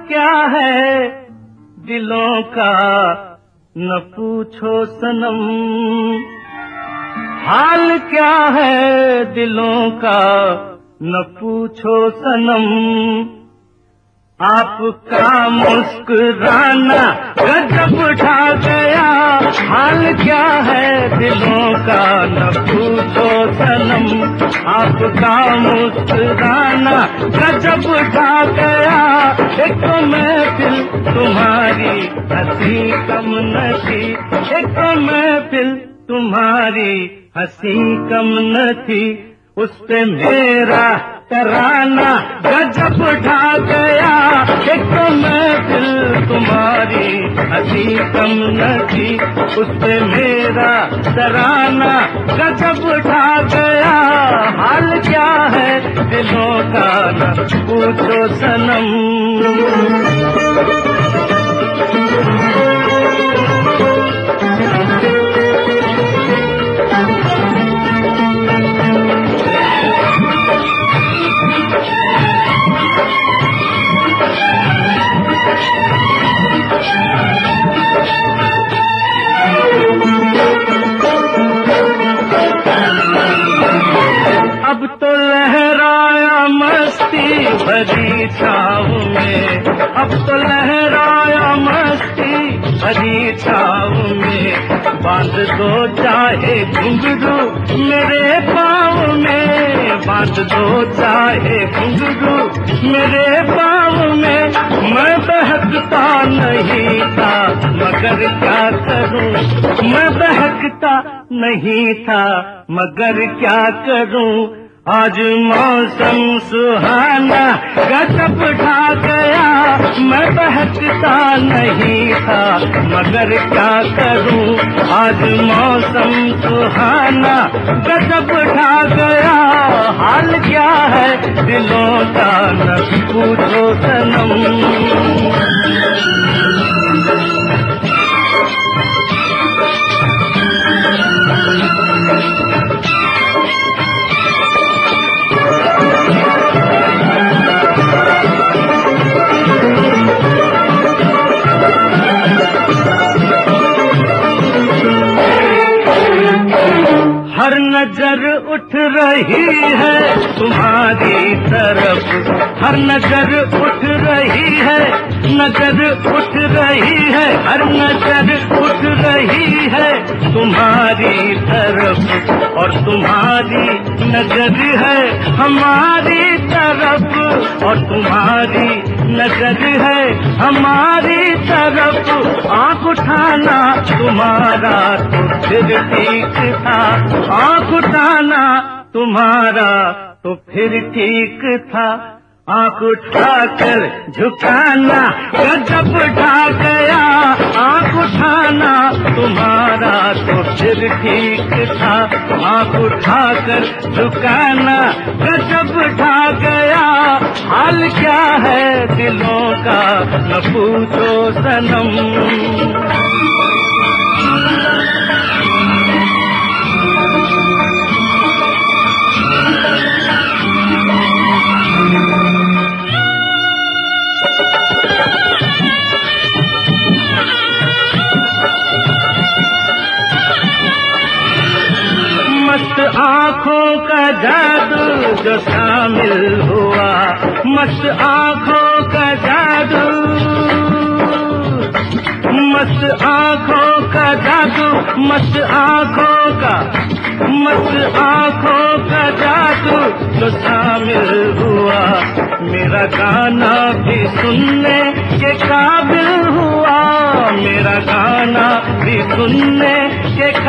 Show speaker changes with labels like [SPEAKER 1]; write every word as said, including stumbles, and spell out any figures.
[SPEAKER 1] क्या है दिलों का न पूछो सनम, हाल क्या है दिलों का न पूछो सनम। आपका मुस्कुराना गजब ढा गया, हाल क्या है दिलों का न पूछो सनम। आपका मुस्कुराना गजब ढा गया, एक महफिल तुम्हारी हंसी कम न थी, एक महफिल तुम्हारी हंसी कम न थी। उस पे मेरा तराना गजब ढा गया, एक महफिल तुम्हारी हंसी कम न थी। उस पे मेरा तराना गजब ढा गया, हाल क्या है दिलों का न पूछो सनम। अब तो लहराया मस्ती भरी छाव में, अब तो लहराया मस्ती भरी छाव में। बांध दो चाहे घुंघरू मेरे पाँव में, बांध दो चाहे घुंघरू मेरे पाँव में। मैं बहकता नहीं था मगर क्या करूं, मैं बहकता नहीं था मगर क्या करूं। आज मौसम सुहाना गजब ढा गया, मैं बहकता नहीं था मगर क्या करूं। आज मौसम सुहाना गजब ढा गया, हाल क्या है दिलों का न पूछो सनम। हर नजर उठ रही है तुम्हारी तरफ, हर नजर उठ रही है, नजर उठ रही है, हर नजर उठ रही है तुम्हारी तरफ। और तुम्हारी नजर है हमारी तरफ, और तुम्हारी नजर है हमारी तरफ। आँख उठाना तुम्हारा तो फिर ठीक था, आँख उठाना तुम्हारा तो फिर ठीक था। आँख उठाकर झुकाना गजब ढा गया, आँख उठाना तुम्हारा तो फिर ठीक था। आँख उठाकर झुकाना गजब ढा गया, हाल क्या है दिलों का न पूछो सनम। मस्त आँखों का जादू जो शामिल हुआ, मस्त आँखों का जादू, मस्त आँखों का जादू, मस्त आँखों का, मस्त आँखों का जादू जो शामिल हुआ। मेरा गाना भी सुनने के काबिल हुआ, मेरा गाना भी सुनने के